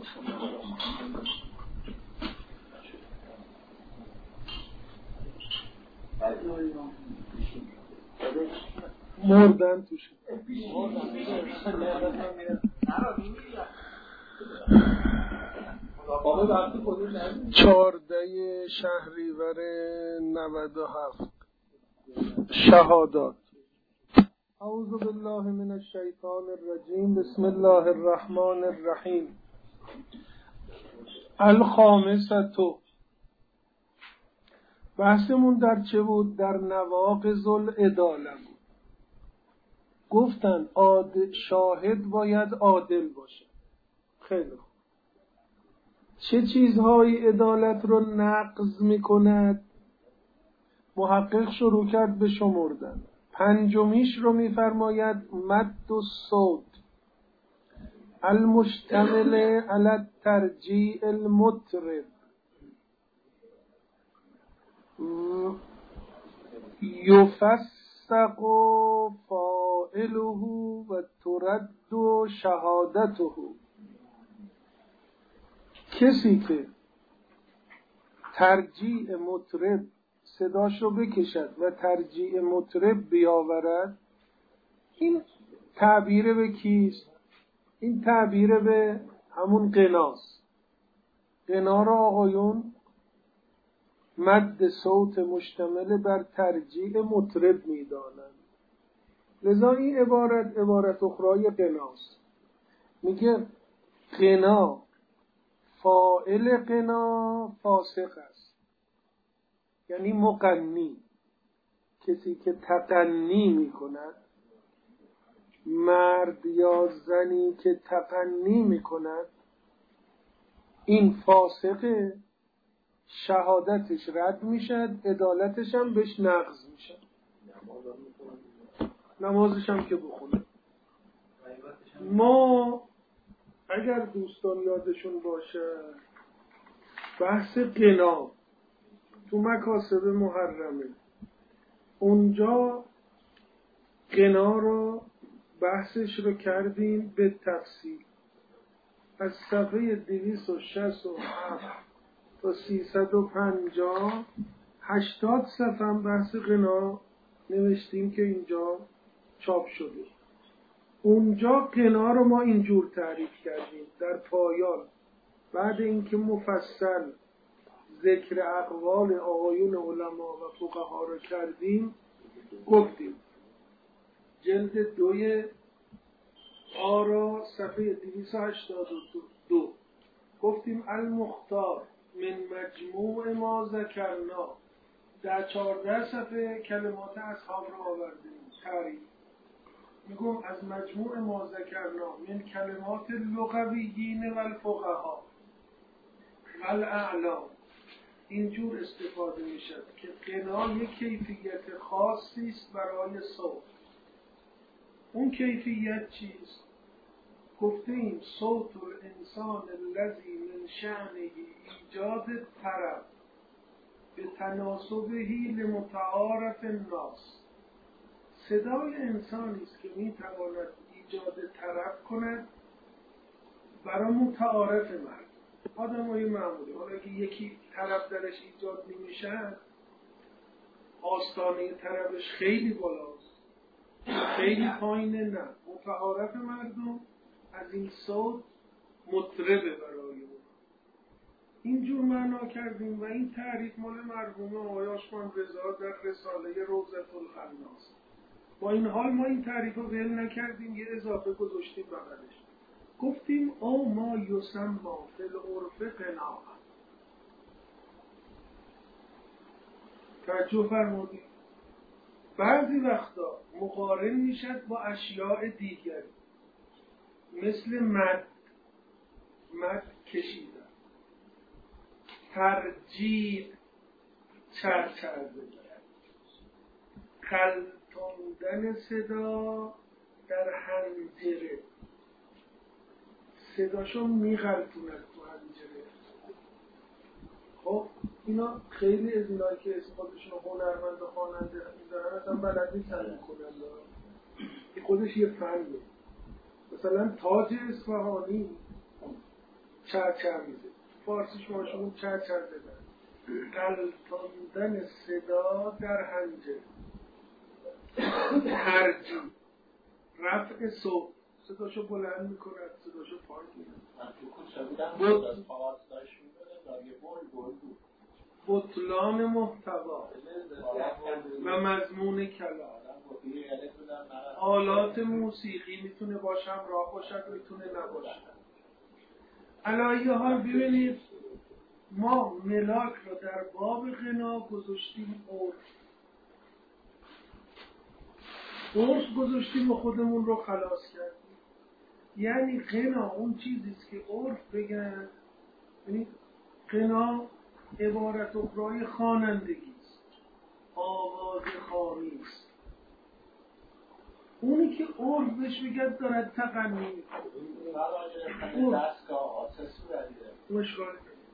مردن توش 14 شهریور 97 شهادات. اعوذ بالله من الشیطان الرجیم. بسم الله الرحمن الرحیم. الخامسة. بحثمون در چه بود؟ در نواقض العداله بود. گفتن شاهد باید عادل باشه. خیلی خوب. چه چیزهایی عدالت رو نقض میکند؟ محقق شروع کرد به شمردن. پنجمیش رو میفرماید مد الصوت المشتمل علی الترجیع المطرب یفسق فاعله و ترد شهادته. کسی که ترجیع مطرب صداش رو بکشد و ترجیع مطرب بیاورد، این تعبیر به کیست؟ این تعبیر به همون غناست. غنا را آقایون مد صوت مشتمل بر ترجیع مطرب میدانند. لذا این عبارت اخرای غناست. میگه غنا، فاعل غنا فاسق است، یعنی مغنی، کسی که تغنی میکند، مرد یا زنی که تغنی میکند، این فاسقه، شهادتش رد میشد، عدالتش هم بهش نقض میشد، نمازش هم که بخونه. ما اگر دوستان یادشون باشه بحث غنا تو مکاسب محرمه، اونجا غنا رو بحثش رو کردیم به تفصیل. از صفحه 267 تا 350 80 صفحه هم بحث غنا نوشتیم که اینجا چاپ شده. اونجا غنا رو ما اینجور تعریف کردیم در پایان، بعد اینکه مفصل ذکر اقوال آقایون علما و فقها رو کردیم، گفتیم جلد 2 آرا صفحه 282 گفتیم المختار من مجموع ما ذکرنا، در 14 صفحه کلمات اصحاب رو آوردیم تعریف. میگم از مجموع ما ذکرنا من کلمات لغویین و الفقها و الاعلام، اینجور استفاده میشد که غنا یک کیفیت خاصی است برای صوت. اون کیفیت چیست؟ گفتیم صوت الانسان الذی من شأنه ایجاد طرب به تناسبه لمتعارف الناس. صدای انسانی است که میتواند ایجاد طرب کند برای متعارف مرد، آدمای معمولی. حالا که یکی طرب درش ایجاد نمیشه، آستانه طربش خیلی بالاست، خیلی پایینه، نه، متعارف مردم از این صوت مطربه برای اون. اینجور معنا کردیم و این تعریف مال مرحوم آقای آشمان رضا در رساله روضة الخناس. با این حال ما این تعریف رو ول نکردیم، یه اضافه گذاشتیم بغلش. گفتیم او ما یسمى فی العرف غنا. توجه فرمودید؟ بعضی وقتا مقارن میشد با اشیاء دیگری، مثل مد کشیدن، ترجیع چرچر بگیرد، خلطاندن صدا در حنجره، صداشو میغلطوند تو حنجره. خب اینا خیلی از اینایی که اسم خودشون هنرمند و خواننده میذارن اصلا بلد نیستن میکنن، این خودش یه فنه. مثلا تاج اصفهانی چرچر میده. فارسیش ما شما چرچر زدن، غلطاندن صدا در حنجره، ترجیح، رفع صوت، صداشو بلند میکنه، صداشو پایین میکنه. من تو کوچه بودم از پاس داشت میکنه یه بول بود. بطلان محتوا و مضمون کلام. آلات موسیقی میتونه باشه، همراه باشد، میتونه نباشد. علایه حال ببینید ما ملاک رو در باب غنا گذاشتیم عرف گذاشتیم و خودمون رو خلاص کردیم. یعنی غنا اون چیزیست که عرف بگن، یعنی غنا عبارت اخرای خوانندگی است، آواز خوانی است. اونی که عرف بهش بگد دارد تغنی میکنه. دستگاه آتس بردیده مشکل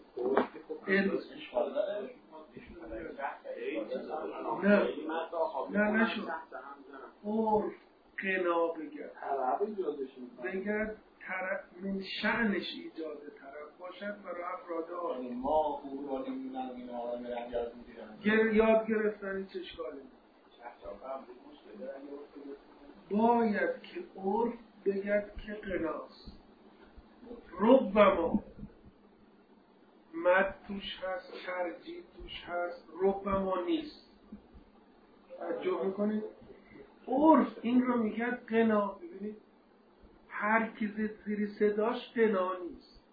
نه نشد عرف غنا بگد من شأنش ایجاد طرف باشد برای افراد آن. ما او را نمیدونم این آقا میرن یاد گرفتن چه اشکالی باید که عرف بگد که غناست. ربما مد توش هست، ترجیح توش هست، ربما نیست. توجه میکنید؟ عرف این رو میگد غنا. ببینید هر کی زیر صداش غنا نیست.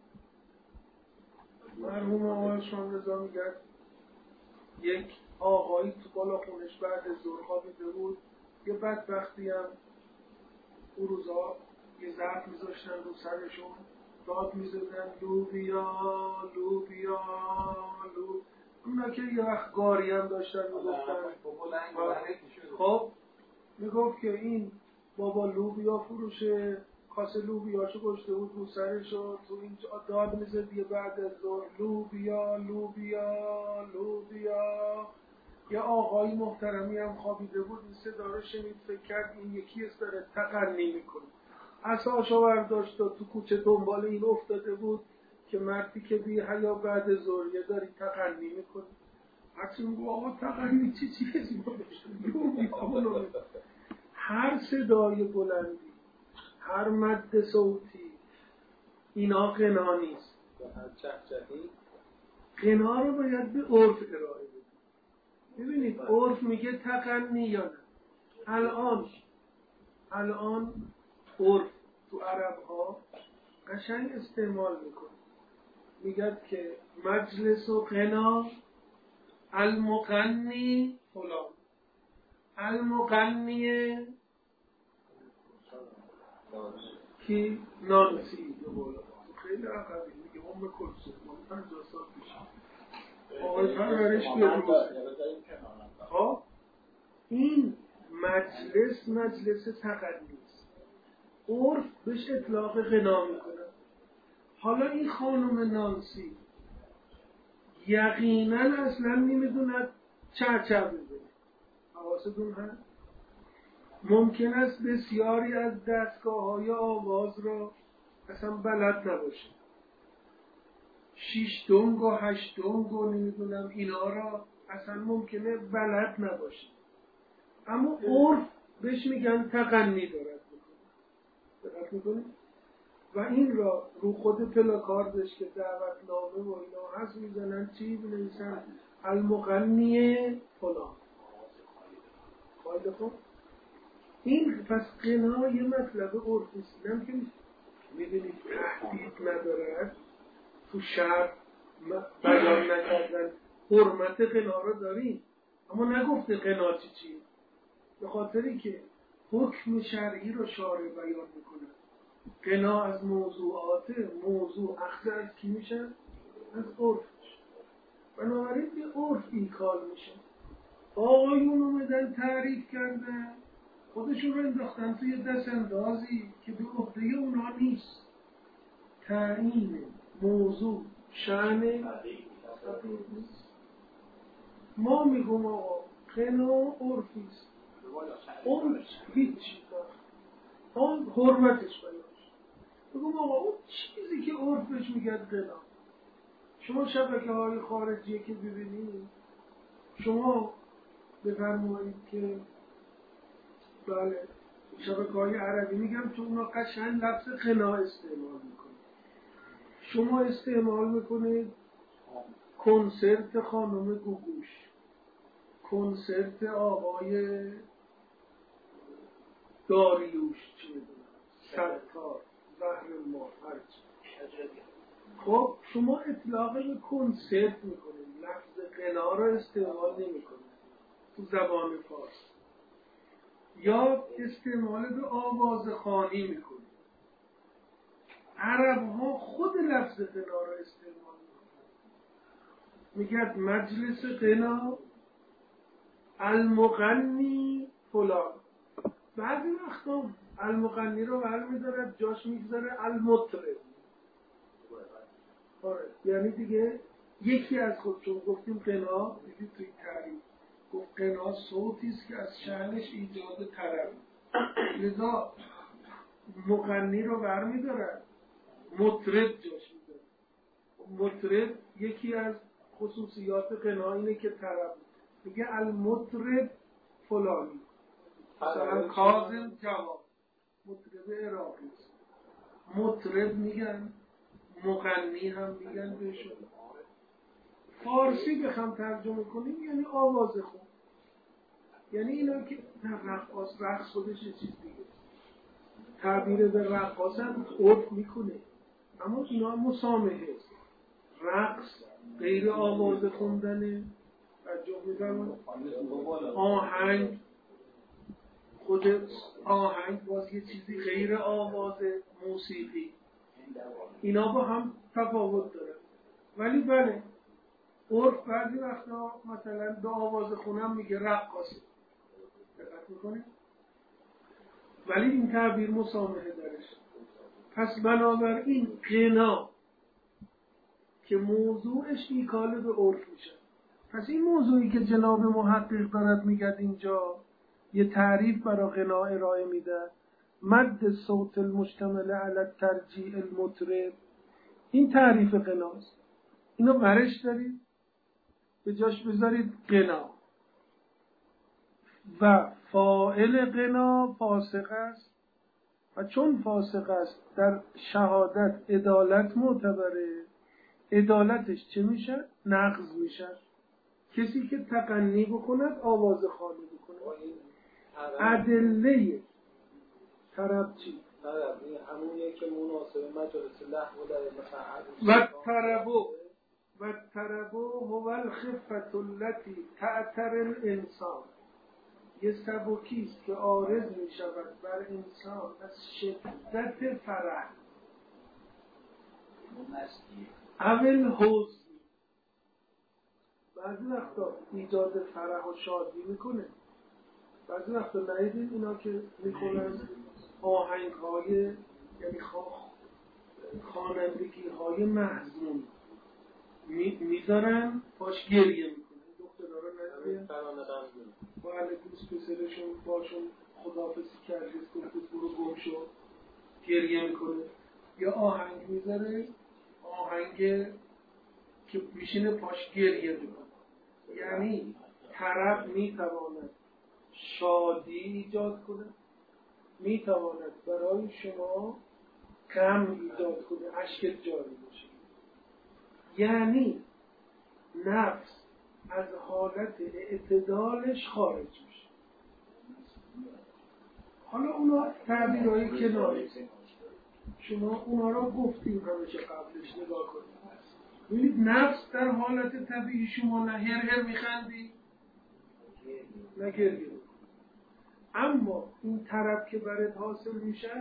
مرحوم آقای شامرضا میگد یک آقایی تو بالا خونش بعد از ظهر خوابیده بود، یه بدبختی هم اون روزا یه ظرف میذاشتن رو سرشون، داد میزدن لوبیا لوبیا لو. اونا که یه وقت گاری هم داشتن میگفتن. خب میگفت که این بابا لوبیا فروشه، کاسه لوبیاشو گشته بود رو سرشو، تو این داد میزد یه بعد از ظهر لوبیا لوبیا لوبیا. یه آقای محترمی هم خوابیده بود، این صدا رو شنید، فکر کرد این یکی است داره تغنی میکنه، عصاشو برداشت و تو کوچه دنبال این افتاده بود که مردی که بی حیا بعد ظهر داری تغنی میکنه. حتی میگو آقا تغنی چی چیزی ما هر صدای بلندی، هر مد صوتی، اینا غنا نیست. غنا رو باید به عرف ارائه بدید. ببینید عرف میگه تغنی یا نه. الان عرف تو عرب ها قشنگ استعمال میکنه، میگد که مجلس و غنا المغنی فلان، المغنی کی نانسی خیلی عقبی میگه هم کلسون من 50 سال پیش آقای پرورش خب این مجلس تغنی است، عرف بهش اطلاق غنا میکنه. حالا این خانم نانسی یقینا اصلا نمیدوند چرچر میزنه، حواستون هست؟ ممکن است بسیاری از دستگاه‌های آواز را اصلا بلد نباشه، 6 دنگ و 8 دنگ و نمیدونم اینا را اصلا ممکنه بلد نباشه، اما عرف بهش میگن تغنی دارد دقت میکنه. و این را رو خود پلاکاردش که دعوتنامه و اینا هست میزنن چی بنویسن؟ المغنی فلان. خواهد خب این پس غنا یه مطلب عرفیست، اینم که میدونید تهدید ندارد تو شرع بیان نکردن حرمت غنا رو داریم، اما نگفته غنا چیه، به خاطری که حکم شرعی رو شارع بیان میکنه. غنا از موضوعات، موضوع اخذ از کی میشه؟ از عرف. بنابراین به عرف این کار میشه. آقایون اومدن تعریف کردن، خودشون رو انداختن توی دست اندازی که به عهده اونا نیست. تعیین موضوع شأن نیست. ما میگم آقا غنا عرفیست، عرف هیچی آن حرمتش بیانش. بگم آقا اون چیزی که عرفش میگه غنا. شما شبکه‌های خارجی که ببینید، شما بفرمایید که بله شبکه‌های عربی میگم چون اونا قشنگ لفظ غنا استعمال میکنه. شما استعمال میکنید کنسرت خانم گوگوش، کنسرت آقای داریوش، چی میدونم ستار، زهرالماه، هرچی. خب شما اطلاق به کنسرت میکنید، لفظ غنا رو استعمال نمیکنید تو زبان فارسی، یا استعمال به آوازخوانی میکنید. عرب ها خود لفظ غنا رو استعمال میکنند، میگه مجلس غنا المغنی فلان. بعضی وقتا المغنی رو برمی‌داره جاش میگذاره المطرب. آره یعنی دیگه یکی از خودشون گفتیم غنا، دیدید توی تعریف گفت غنا صوتی است که از شأنش ایجاد طرب، لذا مغنی رو برمی‌داره مطرب جاش میذاره. مطرب یکی از خصوصیات غنا اینه که طرب، میگه المطرب فلانی، مثلا کاظم جواد مطرب عراقی است. مطرب میگن، مغنی هم میگن بهشون. فارسی بخوام ترجمه کنیم یعنی آوازخوان، یعنی اینا که رقاص، رقص خودش یه چیز دیگه، تعبیر به رقاص هم عرف میکنه، اما اینا مسامحه است. رقص غیر آواز خوندنه، توجه می‌فرمایید. آهنگ، خود آهنگ باز یه چیزی غیر آواز موسیقی، اینا با هم تفاوت داره. ولی بله عرف بعضی وقتا مثلا به آواز خونم میگه رقاصه، دقت میکنه، ولی این تعبیر مسامحه درش. پس بنابراین غنا که موضوعش ایکاله به عرف میشه. پس این موضوعی که جناب محقق دارد میگه اینجا یه تعریف برای غنا ارائه میده، مد صوت المشتمل علی ترجیع المطرب، این تعریف غناست. اینو برش دارید به جاش بذارید غنا، و فاعل غنا فاسق است، و چون فاسق است در شهادت عدالت معتبره. عدالتش چه میشه؟ نقض میشه. کسی که تغنی بکند آواز خوانی بکند. ادله طرب چی؟ طرب این همونیه که مناسب مجالس لهو در و طربو هو الخفة التي تعتر الانسان، یه سبکیست که عارض می شود بر انسان از شدت فرح اول حزن. بعضی وقتا ایجاد فرح و شادی میکنه، بعضی وقتا نهیدین اینا که میکنن آهنگ های یعنی خوانندگی های محزون میذارن باش گریه میکنن. دخترها رو نهیدین با علکوس پسرشون باشون خداحافظی کردید گفتید برو گم شو، گریه میکنه. یا آهنگ میذاره، آهنگ که میشینه پاش گریه میکنه. یعنی طرب میتواند شادی ایجاد کنه، میتواند برای شما غم ایجاد کنه، اشک جاری بشه. یعنی نفس از حالت اعتدالش خارج میشه. حالا اونا تعبیرهای کناری، شما اونا را گفتیم همیشه قبلش، نگاه کنید. ببینید نفس در حالت طبیعی شما نه هر میخندی نه گریه، اما این طرب که برات حاصل میشه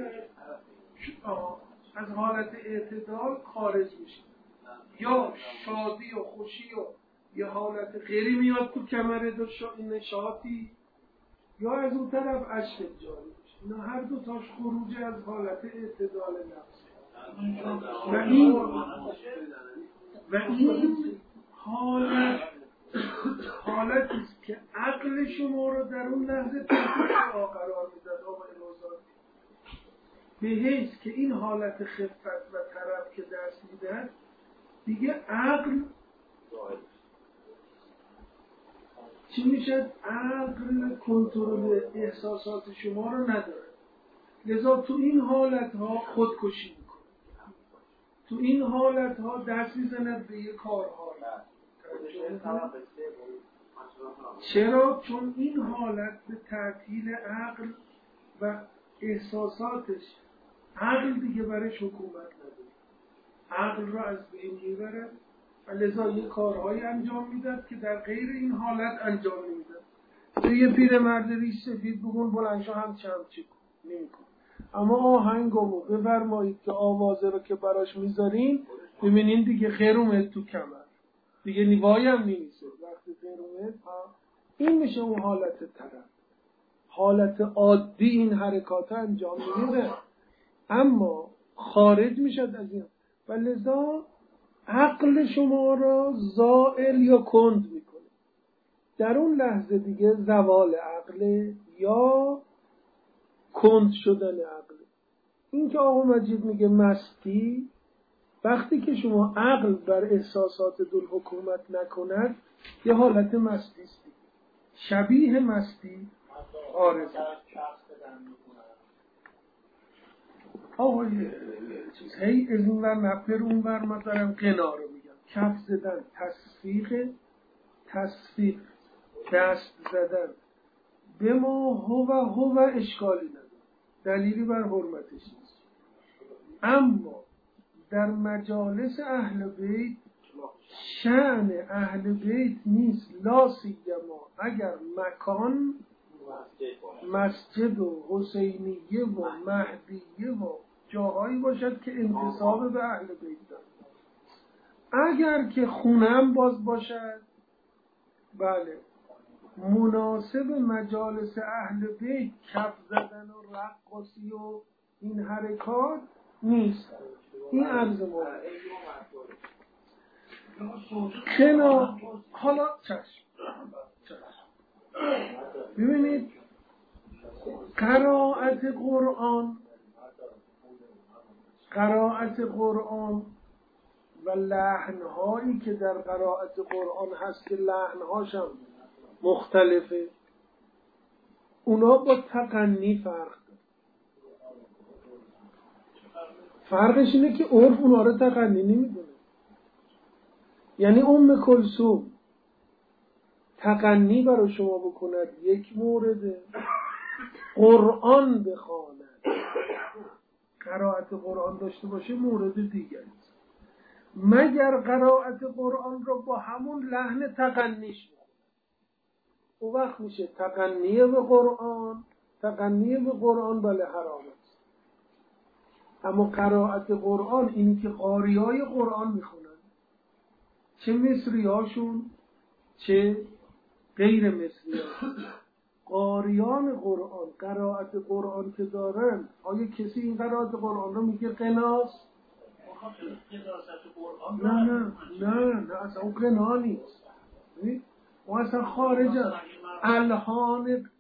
از حالت اعتدال خارج میشه، یا شادی و خوشی و یه حالت غیری میاد تو کمرت و نشاطی، یا از اون طرف اشک جاری میشه. اینا هر دو تاش خروج از حالت اعتدال نفس. و این حالتی است که عقل شما رو در اون لحظه تحت قرار میداد. آقای روزان به حیث که این حالت خفت و طرب که دست میدن دیگه عقل چی میشه؟ عقل کنترل احساسات شما رو نداره، لذا تو این حالت ها خودکشی میکنه، تو این حالت ها دست میزند به یه کارها. چرا؟ چون این حالت به تعطیل عقل و احساساتش، عقل دیگه برش حکومت نداره، عقل رو از بین میبره و لذا یه کارهایی انجام میداد که در غیر این حالت انجام نمیداد. تو یه پیرمرد ریش سفید بگون بلندشو همچی کن، نمیکن. اما آهنگو بفرمایید که آوازه رو که براش میذارین ببینین دیگه خیر اومد تو کمر، دیگه نیوایی هم نمیسه وقتی خیر اومد. این میشه اون حالت طرب. حالت عادی این حرکات انجام نمیده، اما خارج میشد از این و لذا عقل شما را زائل یا کند میکنه. در اون لحظه دیگه زوال عقل یا کند شدن عقل. این که آقا مجید میگه مستی، وقتی که شما عقل بر احساسات دل حکومت نکند یه حالت مستی است، شبیه مستی. آره آقا چیز هی از این ور نپر اون ور، من دارم قنا رو میگم. کف زدن تصفیق دست زدن به ما هو اشکالی نداره، دلیلی بر حرمتش نیست. اما در مجالس اهل بیت شأن اهل بیت نیست، لا سیما اگر مکان مسجد و حسینیه و مهدیه و جاهایی باشد که انتساب به اهل بیت دارد. اگر که خونم باز باشد، بله، مناسب مجالس اهل بیت کف زدن و رقصی و این حرکات نیست. این عرض مورد کنا. حالا چشم ببینید، قرائت قرآن و لحنهایی که در قرائت قرآن هست که لحنهاش هم مختلفه، اونا با تغنی فرق داره. فرقش اینه که عرف اونا رو تغنی نمیدونه. یعنی ام کلثوم تغنی برای شما بکند یک مورده، قرآن بخواند قرائت قرآن داشته باشه مورد دیگری است. مگر قرائت قرآن رو با همون لحن تغنیش بکنه، اون وقت میشه تغنی به قرآن بله حرام است. اما قرائت قرآن، اینی که قاریای قرآن میخونن، چه مصری هاشون چه غیر مصری هاشون، قاریان قرآن قرائت قرآن که دارن، آیا کسی این قرائت قرآن رو میگه قناست؟ نه اصلا اون قنا نیست، اون اصلا خارج است. الهان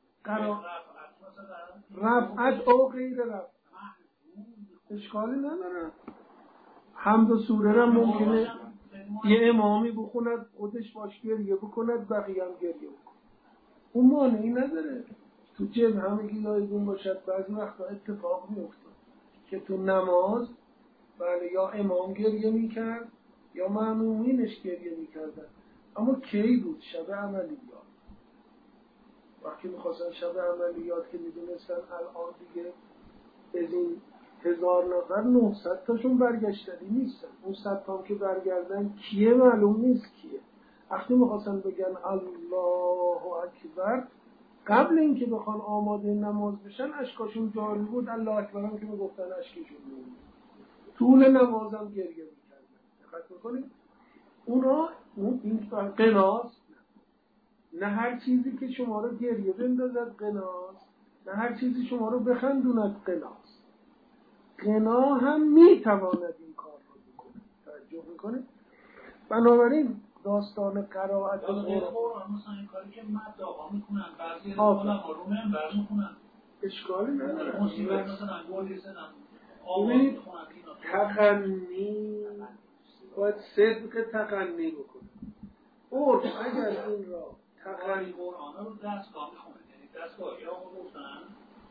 رفعت او غیر رفعت اشکالی نداره. حمد و سوره را ممکنه یه امامی بخوند خودش باش گریه بکند بقیه هم گریه بکند، اون مانعی نداره. تو جمع همگی لایگون باشد. بعضی وقتا اتفاق میفته که تو نماز بله یا امام گریه میکرد یا مأمومینش گریه میکردن. اما کی بود؟ شب عملیات. وقتی میخواستن شب عملیات که میدونستن الان دیگه از این 1000 نفر 900 تاشون برگشتنی نیستن، اون 100 تام که برگردن کیه معلوم نیست کیه. وقتی میخواستن بگن الله اکبر، قبل اینکه بخوان آماده نماز بشن اشکاشون جاری بود، الله اکبر هم که میگفتن اشکشون بود. طول نمازم گریه میکردن. دقت میکنید؟ اونا این قناست. نه هر چیزی که شما رو گریه بندازد قناست، نه هر چیزی شما رو بخندوند قناست. قنا هم میتواند این کار رو بکنه. توجه میکنه؟ بنابراین داستان قرائت قرآن مثلا این کاری که مد آقا میکنن، بعضی علما رو منبر میکنن، اشکالی نداره. مصیبت مثلا گل بزنن ببینید تغنی باید صدق تغنی بکنه. عرف اگر این را تغنی قرآن رو دستگاه میخونه، یعنی دستگاه یا گفتن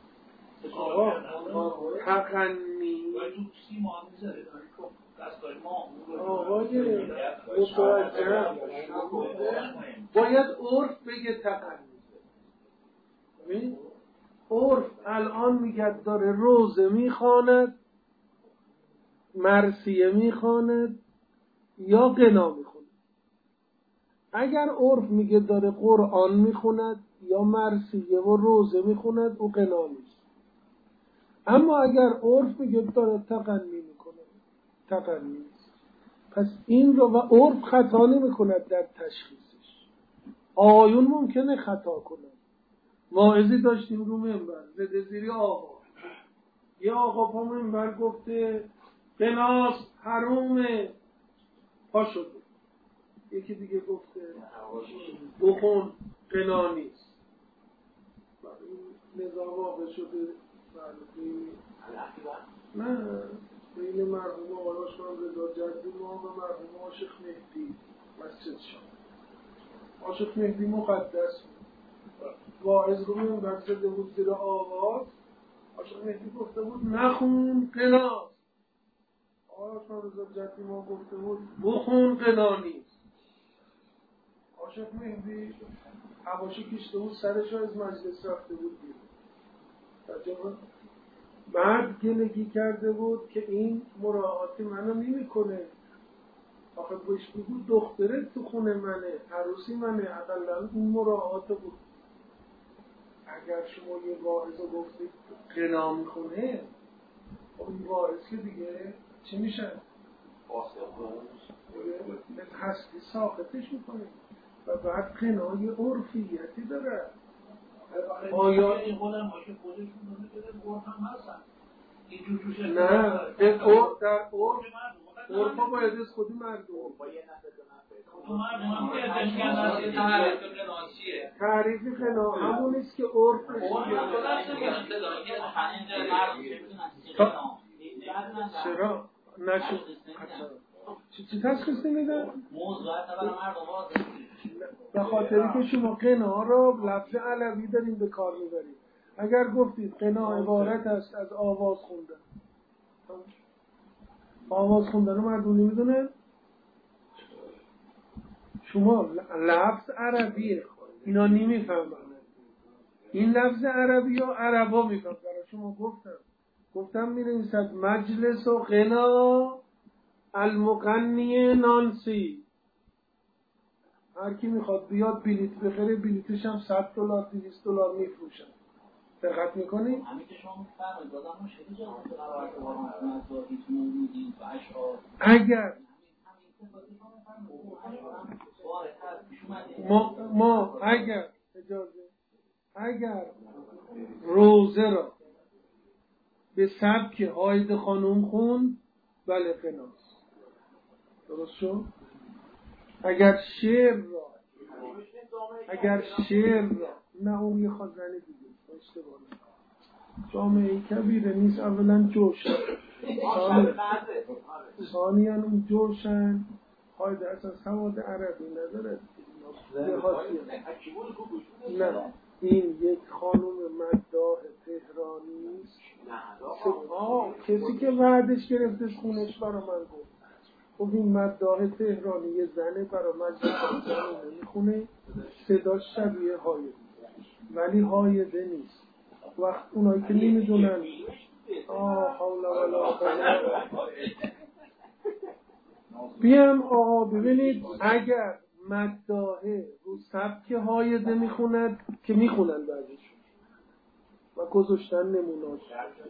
تغنی باید تو سیما میذاره دستگاه ما آقای متوجه باید عرف بگه تغنی. ببین عرف الان میگه داره روزه میخواند، مرثیه میخواند یا غنا میخواند. اگر عرف میگه داره قرآن میخوند یا مرثیه و روزه میخوند او غنا نیست. اما اگر عرف میگه داره تغنی میکنه تغنی نیست. پس این رو و عرف خطا نمیکند در تشخیصش. آقایون ممکنه خطا کنند. واعظی داشتیم رو منبر زده زیری آقا، یه آقا پا منبر گفته قناس حرومه، پا شده. یکی دیگه گفته بخون قنا نیست. این نظام واقع شده نه بین مرحوم آقای شما رضا جدی ما و مرحوم عاشق مهدی مسجد شما. عاشق مهدی مقدس واعظ رو منبر زده بود زیر آواز. عاشق مهدی گفته بود نخون قناست. آقای شما رضا جدی ما گفته بود بخون قنا نیست. عاشق مهدی حواشی کشته بود سرش از مجلس رفته بود بیرون. بعد گلگی کرده بود که این مراعات منو نمی‌کنه. آخه بهش بگو دختره تو خونه منه، عروسی منه، حداقل این مراعات بود. اگر شما یه واعظ رو گفتید قنا می‌خونه، این واعظ که دیگه چی میشه؟ هستی ساختش می‌کنه و بعد قنای عرفیتی داره. آیا این خودم باشه خودشون داره قرآن هستن اینجور توشه نه در عرفا باید از خودی مردم تعریف قنا همونیست که عرف چرا؟ نشد چی تشخیص نمیدن؟ به خاطری که شما قنا را لفظ علوی داریم به کار میبرید. اگر گفتید قنا عبارت است از آواز خوندن، آواز خوندن رو مردم نمیدونن؟ شما لفظ عربیه اینا نمیفهمن. این لفظ عربی ها عربا میفهمن. برای شما گفتم می‌نویسد مجلس و قنا المغنی نانسی. هر کی میخواد بیاد بلیت بخره، بلیتش هم $100 $200 میفروشن. دقت میکنی؟ همین که شما میفرمایید بازم ما شده جا قرار قرآن از هیچ موجودی و اشعار اگر ما اگر روزه را به سبک هاید خانوم خوند بله قناست. درست شد؟ اگر شعر را نه اون یه خواندن دیگه اشتباه جامعه کبیره نیست. اولا جوشن ثانیاً اون جوشن هاید اصلا سواد عربی نداره. نه این یک خانوم مداح تهرانی است. کسی که وعدش گرفتش خونش برا من گفت این مداح تهرانی یه زنه برا مجلس زنونه میخونه صداش شبیه هایده ولی هایده نیست. وقت اونایی که نمیدونن حول ولا قوة بیام آقا ببینید اگر مداحه رو سبک هایده میخوند که میخونن بعدش و گذاشتن نموناش.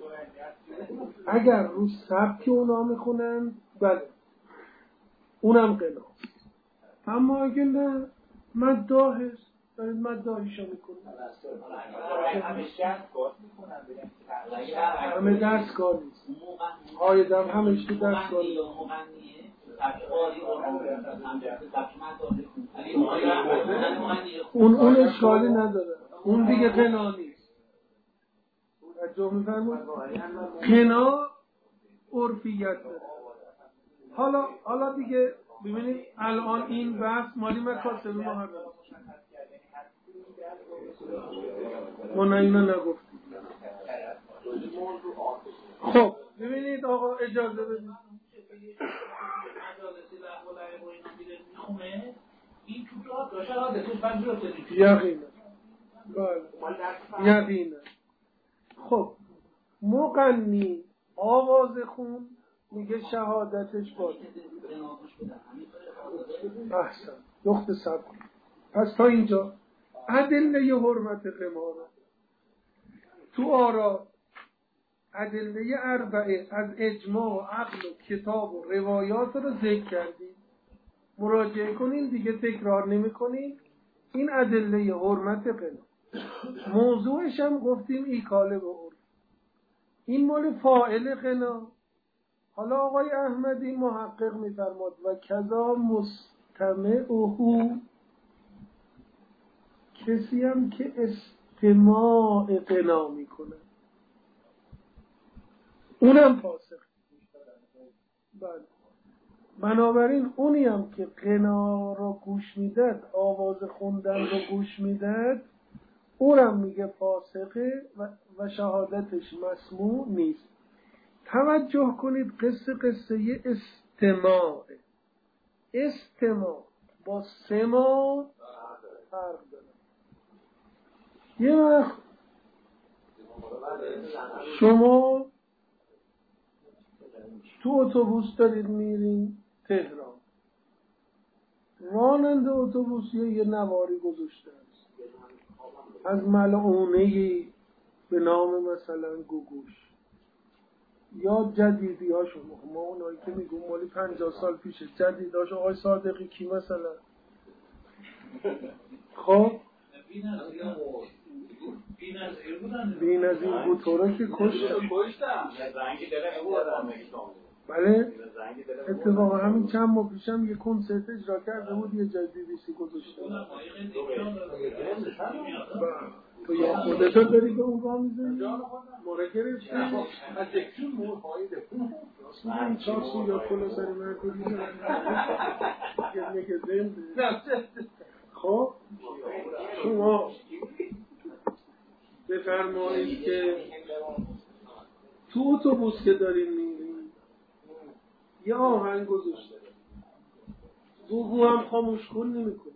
اگر رو سبک اونا میخونن بله اونم قناست. اما اگه نه مداحه دارید مداحیشو میکنن همه دستگاه نیست. هایده هم همه اشتی دستگاه نیست. اون اشکالی نداره. اون دیگه قنا نیست. توجه می‌فرمایید؟ قنا عرفیت داره. حالا دیگه ببینید الان این بحث مالی مکاسب محرم، ما نه اینو نگفتیم. خب ببینید آقا اجازه بدید این تو داشته ها دستوش بند رو تدید یقینا. خب مغنی آواز خون میگه شهادتش باشه. احسن دخت صبر. پس تا اینجا ادله حرمت قمار تو آرا ادله اربعه از اجماع و عقل و کتاب و روایات رو ذکر کردیم. مراجعه کنین دیگه، تکرار نمی کنین. این ادله حرمت قمار موضوعش هم گفتیم ایکاله و عرف. این مال فاعل قنا. حالا آقای احمدی محقق می‌فرماد و کذا مستمعه، کسی هم که استماع قنا میکنه اونم فاسق. بله. بنابراین اونی هم که قنا رو گوش میداد، آواز خوندن رو گوش میداد، اونم میگه فاسقه و شهادتش مسموع نیست. توجه کنید قصه استماعه. استماع با سماع فرق داره. یه وقت شما تو اتوبوس دارید میرین تهران، راننده اتوبوس یه نواری گذاشته است از ملعونه‌ای به نام مثلا گوگوش یا جدیدی هاشون. ما اونایی که میگم مالی 50 سال پیشه، جدیداش آقای صادقی کی مثلا؟ خب بی‌نظیر بود، تو رو که کشتم. بله اتفاقا همین چند ماه پیشم یه کنسرت اجرا کرده بود، یه جای BBC گذاشته بود. تو یا خودتو داری به اون گاه میزنی؟ ماره گرفتی؟ از یکشون مور فایده این چاکسو یا کلا سری مرکوری نگه زنده. خب شما بفرمایید که تو اتوبوس که دارین میرین یه آهنگ گذاشته، گوگو هم خاموش کن نمیکنه،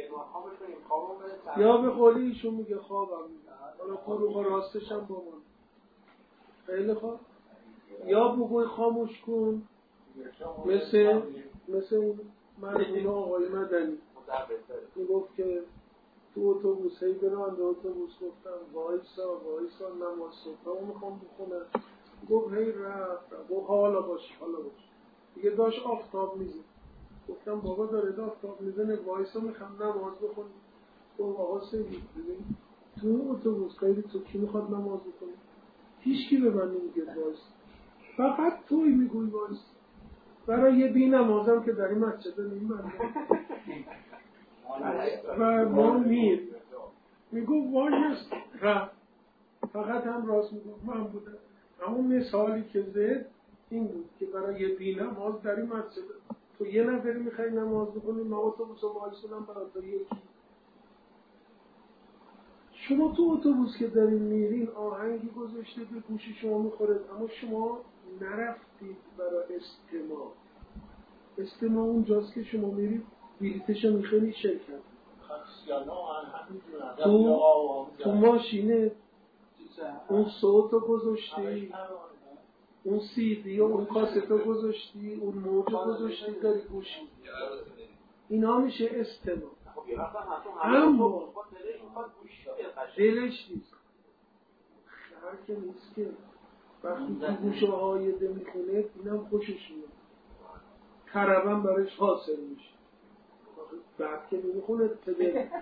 یا به قولی ایشون میگه خوابم میگه، حالا فروغ راستش هم با من خیلی خواب، یا بگوی خاموش کن مثل اون مرمون آقای مدنی میگفت که تو اتوبوس هی برانده اتوبوس گفتم وایسا نماز صبح میخوام بخونم، گفت هی رفت گفت حالا باش دیگه داشت آفتاب میزن، گفتم بابا داره آفتاب میزنه وایسا میخوام نماز بخونم، گفت آقا سیدی ببین تو اتوبوس خیلی تو کی میخواد نماز بخونه؟ هیچکی به من نمیگه وایسا، فقط توی میگوی وایسا. برای یه بی نمازم که در این مسجد نمیمنه و ما میگو وایست رفت، فقط هم راست میگو من بودم. همون مثالی که زد این بود که برای یه بی نماز در این مسجد تو یه نفری میخوای نماز بکنی، من اتوبوس رو وایسونم برای تو یکی. شما تو اتوبوس که دارین میرین آهنگی گذاشته به گوش شما میخوره، اما شما نرفتید برای استماع اونجاست که شما میرید بلیتشو میخوایی شرکت. تو ماشینه اون صوتو گذاشتی، اون CD و اون کاستو گذاشتی، اون موجو گذاشتی داری گوش میدی، اینا میشه استماع. اما دلش نیست، خبر که نیست که وقتی تو گوشه هایده میخونه اینم خوشش میاد، طربم برایش حاصل میشه، بعد که نمیخونه تده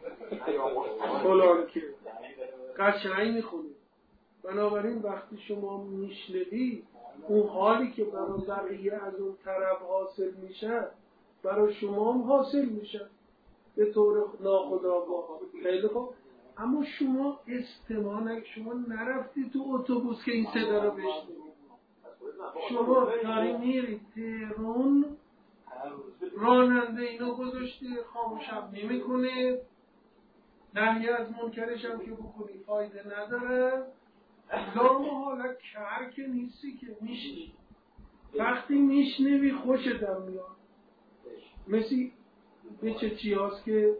فلان که قشنگ میخونه. بنابراین وقتی شما میشنوی اون حالی که برای بقیه از اون طرب حاصل میشه برای شما هم حاصل میشه به طور ناخودآگاه. خیلی خوب، اما شما استماع شما نرفتی تو اتوبوس که این صدا رو بشنوی، شما داری میرید تهران، راننده اینو گذاشته خاموشم نمی کنه، نهی از منکرش هم که بکنی فایده نداره، لامحالا کر که نیستی که میشنی، وقتی میشنوی خوشتم میاد. مثل به چه چی هاست که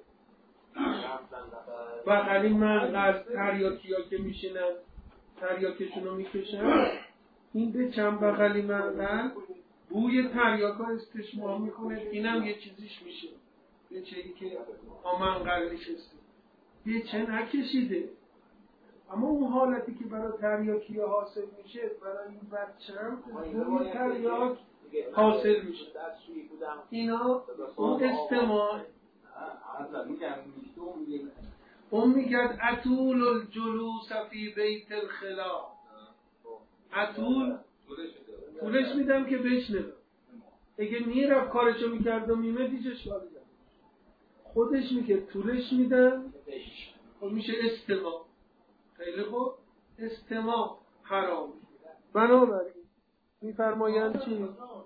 بغلی منقص تریاکی ها که میشنن تریاکشون رو میکشن، این به چند بغلی منقص بوی تریاک ها استشمام میکنه، اینم یه چیزیش میشه به چه ای که منقل نشسته یه چه نکشیده. اما اون حالتی که برای تریاکی ها حاصل میشه برای این بچه هم بوی تریاک حاصل میشه. اینا اون استماع. اون میگد اطول الجلوس فی بیت الخلا، اطول طولش میدم که بشنوه. اگه میرفت کارشو میکرد و میمدی چه اشکالی داره؟ خودش میگه طولش میدم و میشه استماع. خیلی خوب، استماع حرام. بنابراین میفرمایند چی؟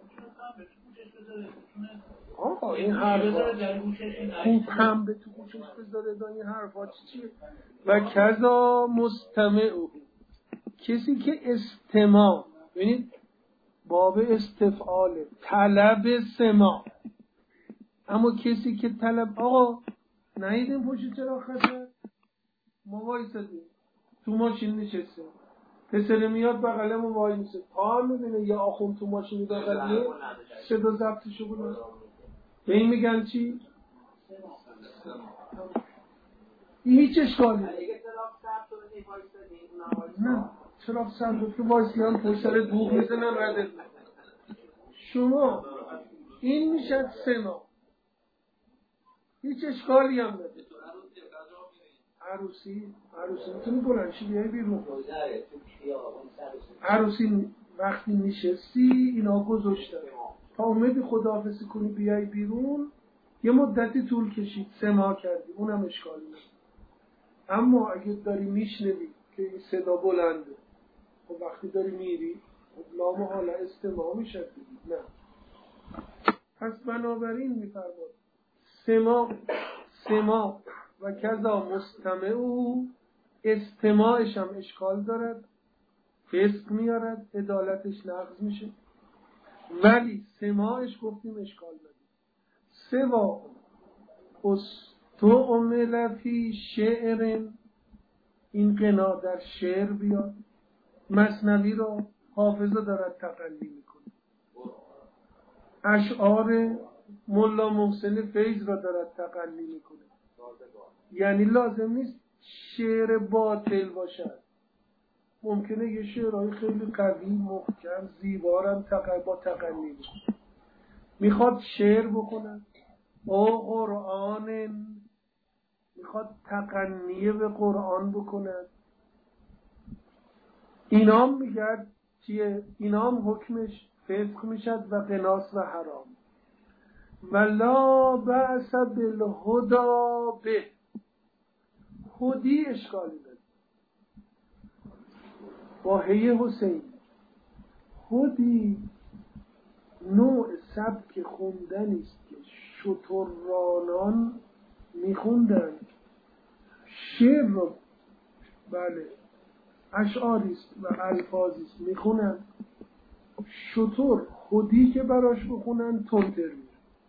آقا این حرفا خوب هم به تو گوشش بذاره دا این حرفا چیه؟ و کذا مستمع، کسی که استماع، ببینید باب استفعاله، طلب سماع. اما کسی که طلب، آقا نهیدیم پشت چرا خطر؟ ما وایسادیم تو ماشین نشستیم، پسر میاد بغلمون وای میسه، تا هم میبینه یا آخون تو ماشین بغلیه صدا ضبطشو بلند. به این میگن چی؟ این هیچ اشکالی نه. چرا سرد که وایسی هم پشت سر دوغ میزنن رده. شما این میشه سما، هیچ اشکالی هم نداره. عروسی میتونی بلنشی بیایی بیرون. عروسی وقتی نشستی اینا گذاشتن تا اومدی خداحافظی کنی بیایی بیرون، یه مدتی طول کشید سما کردی، اونم اشکالی نداره. اما اگه داری میشنوی که این صدا بلنده، خب وقتی داری میری خب لامحالا استماع میشه. نه. پس بنابراین میفرماد سما و کذا مستمع او، استماعش هم اشکال دارد، فسق میارد، عدالتش نقض میشه. ولی سماعش گفتیم اشکال نداره. سوا استعمل فی شعر، این قنا در شعر بیاد. مثنوی رو حافظه دارد تقلی میکنه، اشعار ملا محسن فیض را دارد تقلی میکنه. یعنی لازم نیست شعر باطل باشد، ممکنه یه شعرهای خیلی قوی محکم زیبارم با تقلی میکنه. میخواد شعر بکنن او قرآن، میخواد تقنیه به قرآن بکنن، اینام میگرد چیه؟ اینام حکمش فسق میشد و قناس و حرام. ولا بأس بالهدا به، هدی اشکالی داره. با هی حسین هدی نوع سبک خوندنی است که شترانان میخوندن. شعر رو بله اشعاری است و الفاظی است میخونن، شتر خودی که براش بخونن تندتر میره.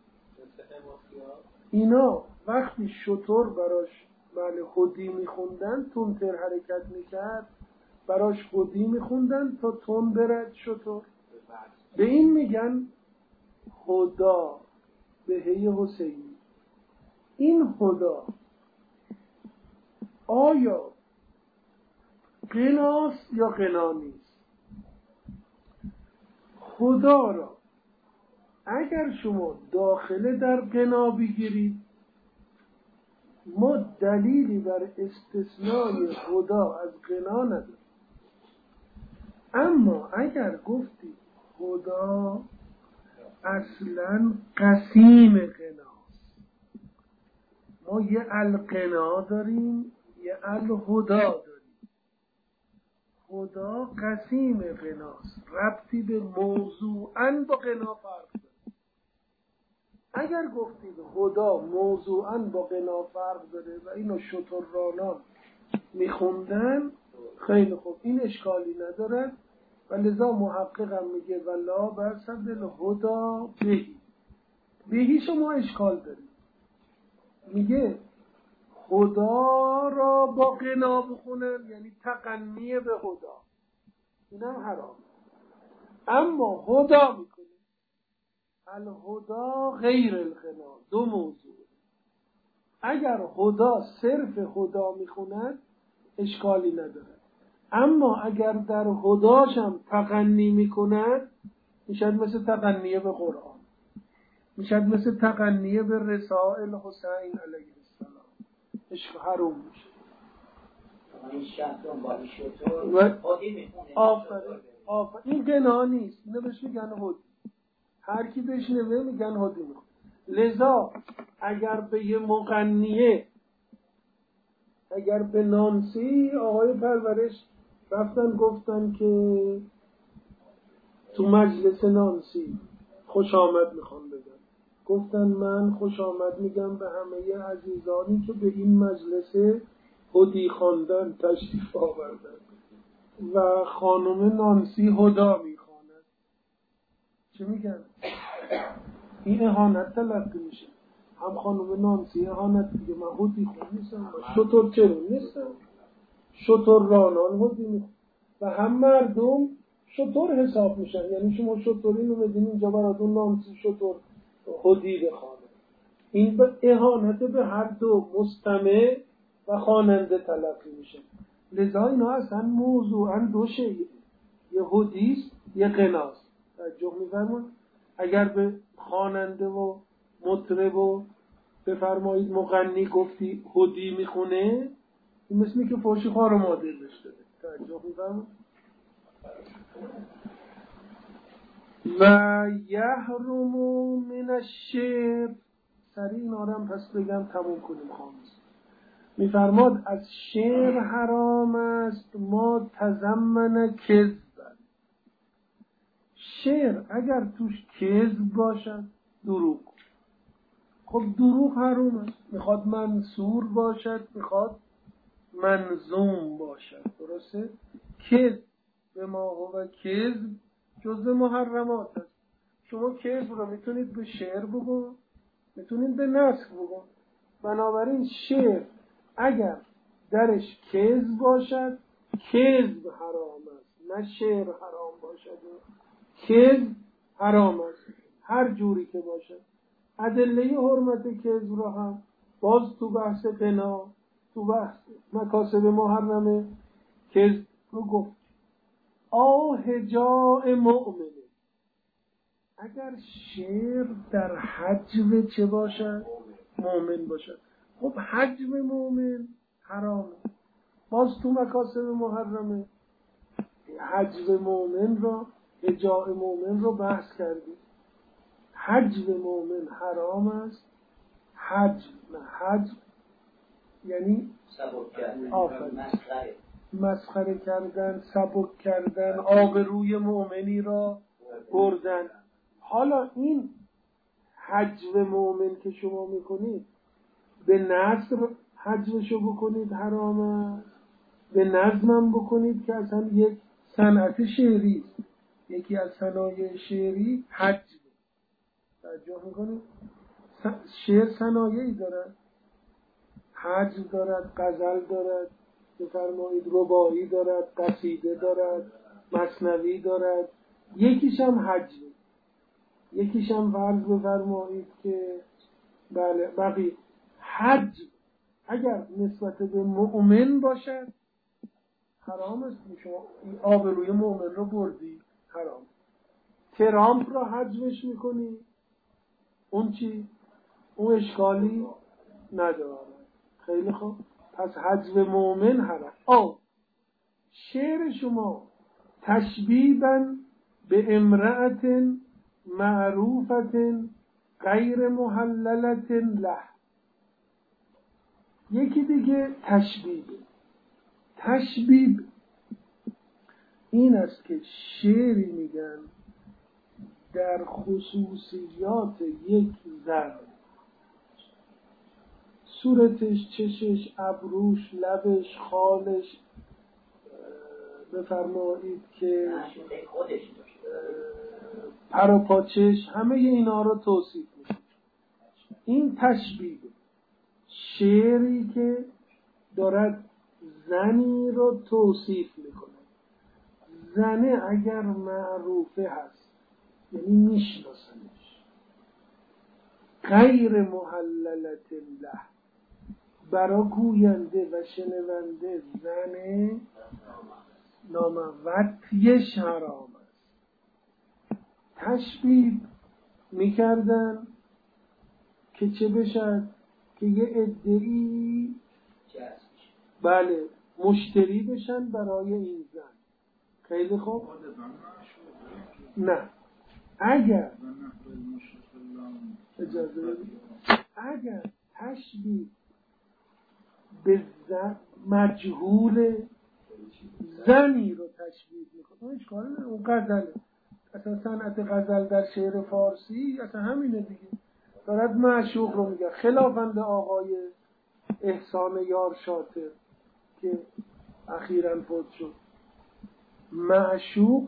اینا وقتی شتر براش بله خودی میخوندن تندتر حرکت میکرد، براش خودی میخوندن تا تند برد شتر. به این میگن خدا به هی حسینی. این خدا آیا قناست یا قنا نیست؟ خدا را اگر شما داخله در قنا بگیرید، ما دلیلی بر استثنای خدا از قنا نداریم. اما اگر گفتی خدا اصلا قسیم قناست، ما یه القنا داریم یه الهدا داریم. خدا قسیم غناست، ربطی به موضوعاً با غنا فرق داره. اگر گفتید خدا موضوعاً با غنا فرق داره و اینو شترانان میخوندن، خیلی خوب، این اشکالی نداره و لذا محققم میگه ولا برسد الهدا بهی شما اشکال دارید. میگه خدا را با غنا بخونن یعنی تغنی به خدا، اینم حرام. اما خدا میکنه الهدا غیر الغنا، دو موضوع. اگر خدا صرف خدا میخونن اشکالی نداره، اما اگر در خداشم تغنی میکنن میشد مثل تغنیه به قرآن، میشد مثل تغنیه به رسائل حسین علیه السلام، عشق حروم میشه. این غنا نیست، اینو بهش میگن هدی. هر کی بشنوه میگن هدی میخون. لذا اگر به یه مغنیه، اگر به نانسی آقای پرورش رفتن گفتن که تو مجلس نانسی خوش آمد میخوام بگم، گفتن من خوش آمد میگم به همه عزیزانی که به این مجلس هدی خواندن تشریف آوردن و خانم نانسی هدا میخواند. چه میگن؟ این اهانت تلقی میشه. هم خانم نانسی اهانت دیگه، من هدی خون نیستم، شطور چرون نیستم، شطور رانان هدی میخون و هم مردم شطور حساب میشن. یعنی شما شطورین رو بدین اینجا براتون نانسی شطور هدی بخوانه. این به اهانت به هر دو مستمع و خواننده تلقی میشه. لذا اینا اصلا موضوعاً دو شیء، یه هدیست یه غناست. توجه می‌فرمایید؟ اگر به خواننده و مطرب و بفرمایید مغنی گفتی هدی میخونه، این مثل که فحش خوار و مادر بهش داده. توجه می‌فرمایید؟ و یحرم من الشعر، سریع اینا رو هم پس بگم تموم کنیم خاموش. میفرماد از شعر حرام است ما تضمن کذب. شعر اگر توش کذب باشد، دروغ، خب دروغ حرام است. میخواد منصور باشد، میخواد منظوم باشد، درسته؟ کذب به ما هو کذب جزء محرمات است. شما کذب رو میتونید به شعر بگو، میتونید به نسخ بگو. بنابراین شعر اگر درش کذب باشد، کذب حرام است، نه شعر حرام باشد. کذب حرام است هر جوری که باشد. ادله حرمت کذب را هم باز تو بحث غنا، تو بحث مکاسب محرمه کذب رو گفت. هجاء مؤمنه، اگر شعر در حجم چه باشد؟ مؤمن باشد. خب حجم مؤمن حرامه، باز تو مکاسب محرمه. حجم مؤمن را، هجاء مؤمن را بحث کردیم. حجم مؤمن حرام است. حجم یعنی مسخره کردن، سبک کردن، آبروی مؤمنی را بردن. حالا این حجم مؤمن که شما میکنید، به نصر حجمشو بکنید حرام است، به نظمم بکنید که اصلا یک صنعت شعری است. یکی از صنایع شعری حجم. توجه میکنید؟ شعر صنایعی دارد، حجم دارد، غزل دارد، بفرمایید رباعی دارد، قصیده دارد، مثنوی دارد. یکیش هم حجم، یکیش هم فرض بفرمایید که بله بقیه. حجم اگر نسبت به مؤمن باشد حرام است. شما آبروی مؤمن رو بردی، حرام. ترامپ رو حجمش میکنی، اون چی؟ اون اشکالی نداره. خیلی خوب، پس حجم مؤمن حرام. شعر شما تشبیباً به امرأت معروفت غیر محللت له. یکی دیگه تشبیب این است که شعری میگن در خصوصیات یک زن، صورتش، چشش، ابروش، لبش، خالش، بفرمایید که پراپاچش، همه اینا رو توصیف میشه. این تشبیه شعری که دارد زنی رو توصیف میکنه. زنه اگر معروفه هست یعنی میشناسنش، غیر محللت له، برا گوینده و شنونده زن ناموتیش حرام است. تشبیه میکردن که چه بشد؟ که یه عده‌ای بله مشتری بشن برای این زن. خیلی خوب. نه اگر اجازه اگر تشبیه به مجهول زنی رو تشبیه میکنه اشکال نه، اون غزله. اصلا صنعت غزل در شعر فارسی اصلا همینه دیگه، دارد معشوق رو میگه، خلافاً به آقای احسان یار شاطر که اخیراً فوت شد. معشوق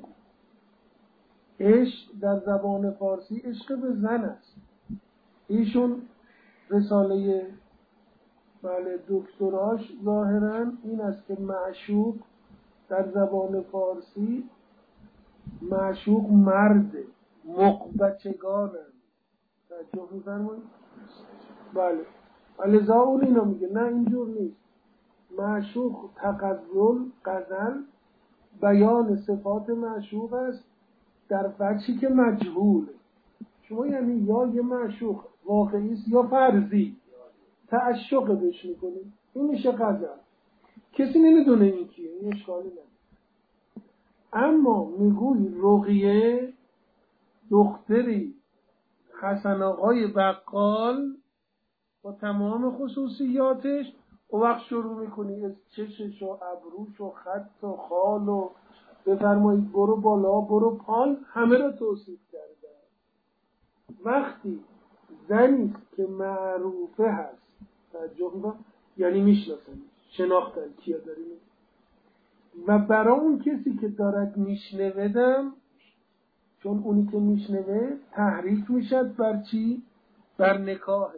عشق در زبان فارسی عشق به زن است. ایشون رساله بله دکتراش ظاهراً این است که معشوق در زبان فارسی معشوق مرد مقبچگانند. توجه می‌فرمایید؟ بله لذا اون اینو میگه نه اینجور نیست. معشوق غزل بیان صفات معشوق است در وجهی که مجهوله. شما یعنی یا یه معشوق واقعی است یا فرضی تعشق بهش میکنید، این میشه غزل. کسی نمیدونه این کیه، این اشکالی نداره. اما میگوی رقیه دختری حسن آقای بقال با تمام خصوصیاتش، و وقت شروع میکنی از چشش و ابروش و خط و خال و بفرمایید برو بالا برو پان همه رو توصیف کرده. وقتی زنی که معروفه هست توجه میکنم یعنی میشناسن، شناختن کیا داریم، و برای اون کسی که دارد میشنودم، چون اونی که میشنوه تحریک میشد بر چی؟ بر نکاح،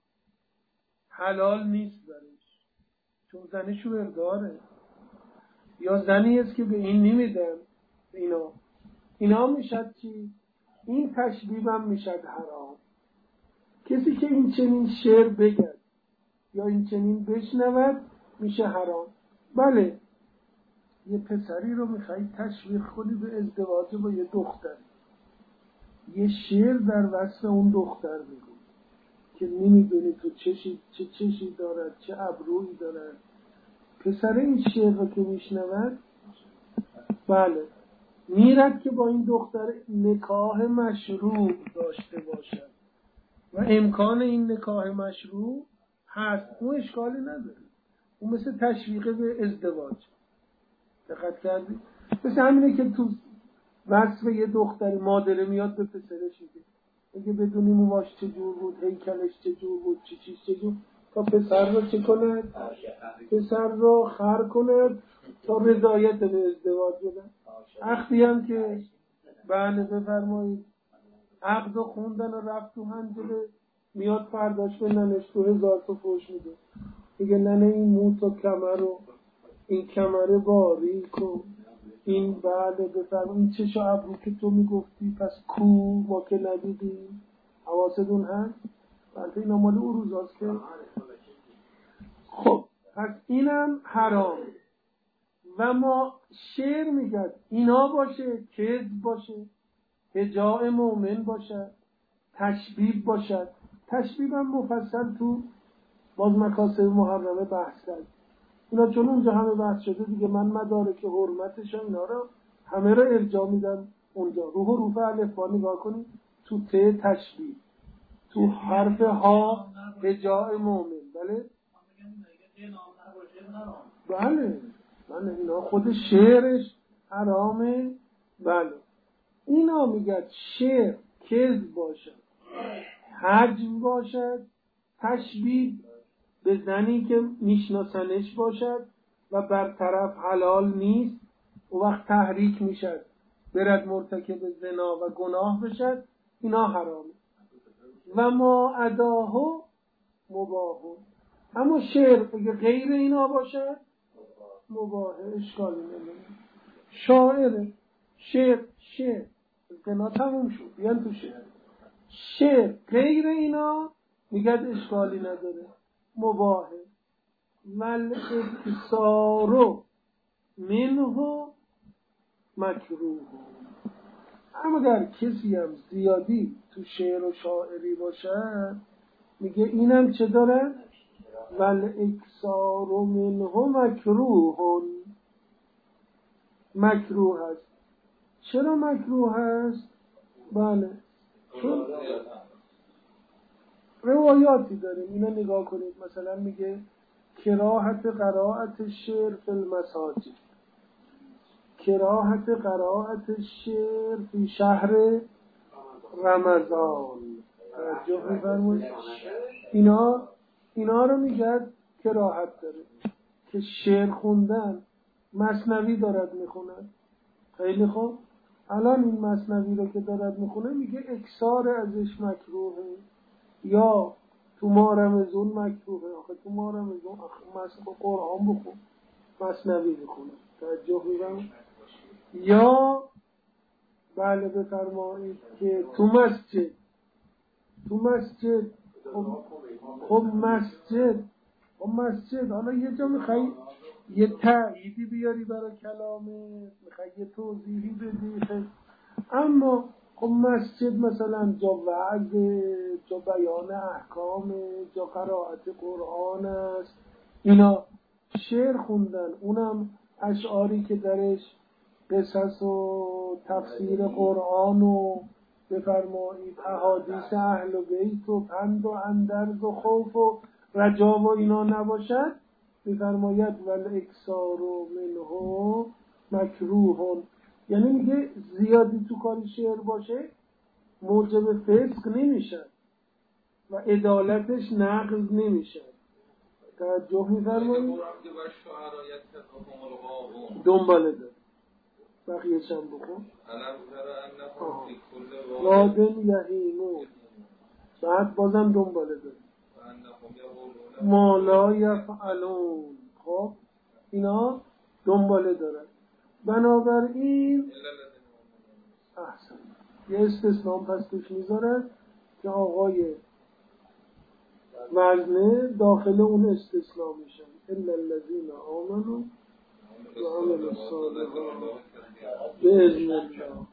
حلال نیست برش چون زنی شوهر داره، یا زنی است که به این نمیدن. اینا میشد چی؟ این تشبیه هم میشد حرام. کسی که این چنین شعر بگد یا این چنین بشنود میشه حرام. بله یه پسری رو میخوایی تشویق کنی به ازدواج با یه دختر، یه شعر در وصف اون دختر بگو که نمیدونی تو چه چشی دارد، چه ابرویی دارد. پسر این شعر رو که میشنود بله میرد که با این دختر نکاح مشروع داشته باشد و امکان این نکاح مشروع هست، اون اشکالی نداره. اون مثل تشویق به ازدواج. دقت کردی؟ مثل همینه که تو وصف یه دختری مادره میاد به پسرش میگه بدونی موهاش چجور بود، هیکلش چجور بود، چیز چجور، تا پسر رو چه کند؟ پسر رو خر کند تا رضایت به ازدواج بدن. وقتی هم که بله بفرمایید عقد و خوندن و رفت تو هنجره، میاد فرداش به ننش 2000 تا فوش میده، میگه ننه این مو تا کمر رو، این کمر باریک و این بله بفرمایید این چشم ابرو که تو میگفتی پس کو ما که ندیدیم. حواستون هست؟ بلکه این مال او روزاست که خب پس اینم حرام. و ما شعر میگد اینا باشه، کذب باشه، هجاء مؤمن باشد، تشبیه باشد. تشبیه هم مفصل تو باز مکاسب محرمه بحث کرد. اینا چون اونجا همه بحث شده دیگه، من مدارک حرمتش اینا رو همه رو ارجاع میدم اونجا. رو حروف الفبا نگاه کنید، تو ت تشبیه، تو حرف ها هجاء مؤمن. بله اینا خود شعرش حرامه. بله اینا میگه شعر کذب باشد، حجم باشد، تشبیه به زنی که میشناسنش باشد و برطرف حلال نیست و وقت تحریک میشد برد مرتکب زنا و گناه بشد، اینا حرامه. و ما اداه مباح. اما شعر اگه غیر اینا باشد مباح، اشکالی نداره. شاعره، شعر زنا تموم شد، بیان تو شعر غیر اینا میگد اشکالی نداره، مباحه. والاکثار منه مکروه. اما در کسی هم زیادی تو شعر و شاعری باشه میگه اینم چه داره؟ والاکثار منه مکروه هست. چرا مکروه هست؟ بله چون روایاتی داریم، اینا نگاه کنید. مثلا میگه کراهت قرائت شعر فی المساجد، کراهت قرائت شعر فی شهر رمضان. توجه می‌فرمایید؟ اینا رو میگه کراهت داره که شعر خوندن. مثنوی دارد میخونه، خیلی خوب، الان این مثنوی رو که دارد میخونه میگه اکثار ازش مکروهه، یا تو ماه رمضان مکروهه. آخه تو ماه رمضان مثلا قرآن بخون، مثنوی بخونه. توجه می‌فرمایید؟ یا بله بفرمایید که تو مسجد خب مسجد حالا یه جا میخوایی یه تأییدی بیاری برای کلامه، میخوایی یه توضیحی بدی، اما خب مسجد مثلا جا وعظ، جا بیان احکام، جا قرائت قرآن است. اینا شعر خوندن، اونم اشعاری که درش قصص و تفسیر قرآن و بفرمایید احادیث اهل بیت و پند و اندرز و خوف و رجا و اینا نباشد، بفرماید والاکثار منه مکروه. یعنی میگه زیادی تو کار شعر باشه موجب فسق نمیشه و عدالتش نقض نمیشه. توجه می‌فرمایید؟ دنباله دار بقیه چند بکن وادن یهیمو، بعد بازم دنباله دار ما لا یفعلون. خب اینا دنباله دارن. بنابراین احسن یه استثنام پس توش میذارن که آقای وزنه داخل اون استثناء میشن. الا الذین آمنوا و عملوا الصالحات باذن الله.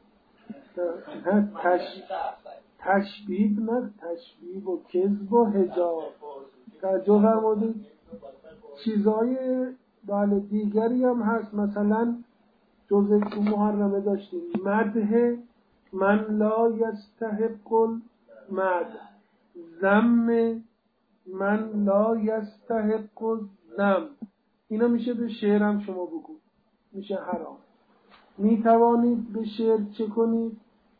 تشبیه نه، تشبیه و کذب و حجاب. توجه فرمودید؟ چیزای بله دیگری هم هست. مثلا جزء تو محرمه داشتیم مدح من لا یستحق المدح، ذم من لا یستحق الذم. اینا میشه به شعر هم شما بگو، میشه حرام. میتوانید به شعر چه کنید؟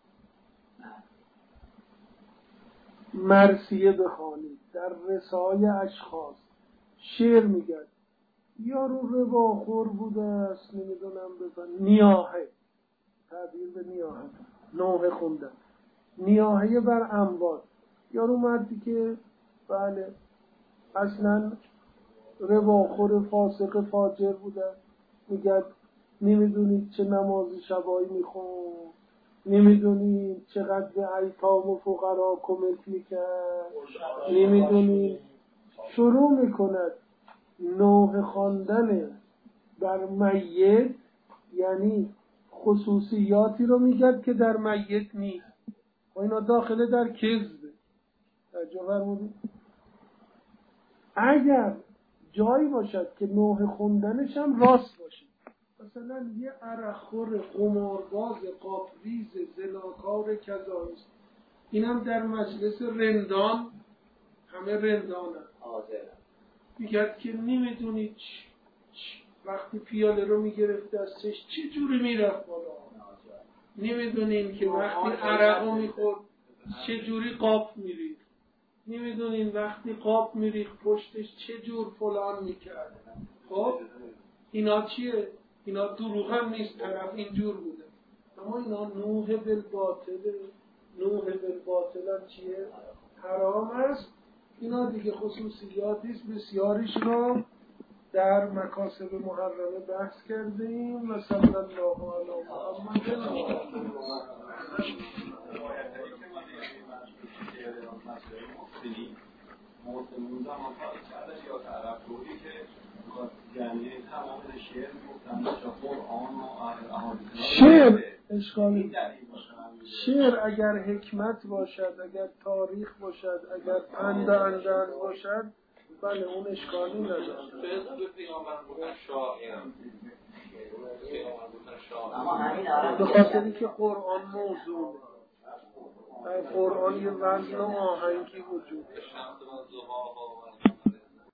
مرثیه بخوانید در رسای اشخاص. شعر میگن یارو رباخور بوده است، نمیدونم بزن نیاهه، تعبیر به نیاهه، نوحه خوندن، نیاهه بر انبار. یارو مردی که بله اصلا رباخور فاسق فاجر بوده، میگه نمیدونید چه نمازی شبایی میخون، نمیدونید چقدر به ایتام و فقرا کمک میکرد، نمیدونید. شروع میکند نوحه خواندن بر میت، یعنی خصوصیاتی رو میگه که در میت نیست و اینا داخله در کذبه. توجه فرمودید؟ اگر جایی باشد که نوحه خوندنش هم راست باشه، مثلا یه عرقخور قمارباز قاپریز زناکار کذایست، اینم در مجلس رندان، همه رندان هم میگه که نمیدونید وقتی پیاله رو میگرفت دستش چه جوری میرفت بالا. نمیدونین که وقتی عرقو میخورد چه جوری قاپ میریخت. نمیدونین وقتی قاپ میریخت پشتش چه جور فلان میکرد. خب اینا چیه؟ اینا دروغ هم نیست، طرف اینجور بوده. اما اینا نوح بالباطله. نوح بالباطل هم چیه؟ حرام است. اینا دیگه خصوصیاتیست بسیاریش رو در مکاسب محرمه بحث کردیم و صلی الله علی محمد. موسمون زمان کردن یا طرف روی که یعنی تمام شعر گفتن قرآن و احادیث شعر اشکالی شعر اگر حکمت باشد، اگر تاریخ باشد، اگر پند اندرز باشد، بله اون اشکالی نداره. به خاطری که قرآن موضوع در قرآن یه وزن و آهنگی وجود داره.